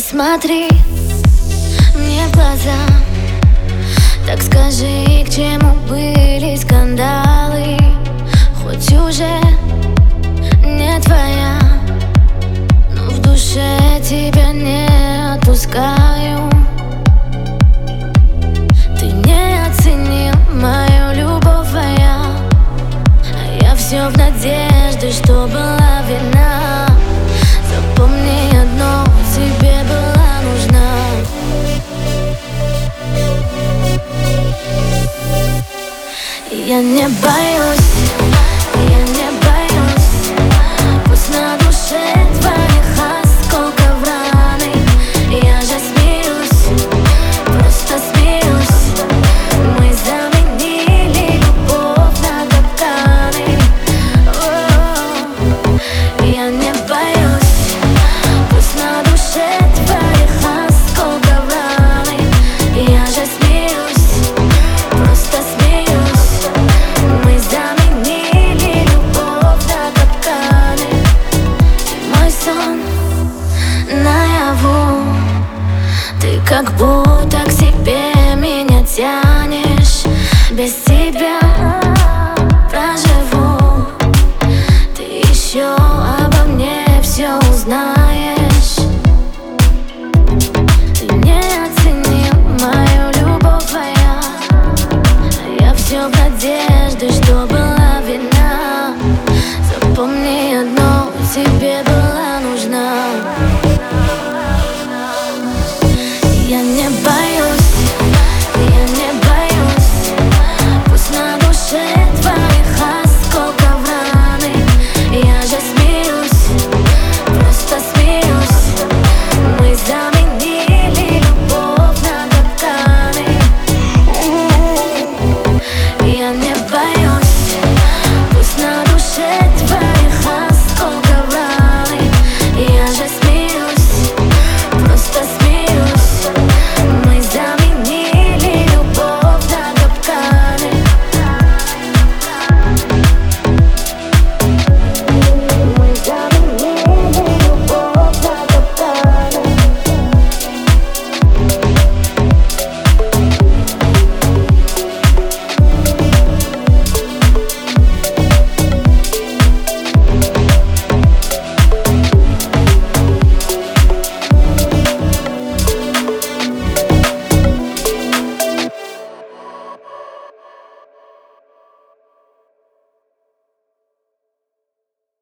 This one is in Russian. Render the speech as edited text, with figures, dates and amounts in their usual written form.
Посмотри мне в глаза, так скажи, к чему были скандалы. Хоть уже не твоя, но в душе тебя не отпускаю. Ты не оценил мою любовь, а я все в надежде, что была вина. Запомни одно, тебе была нужна. Я не боюсь, я не боюсь, пусть на душе твоих осколков раны. Я же смеюсь, просто смеюсь. Мы заменили любовь на капканы. Я не боюсь, пусть на душе твоих осколков раны. Я же смеюсь, просто смеюсь. Мы заменили любовь на капканы. Ты мой сон наяву, ты как будто к себе меня тянешь. Без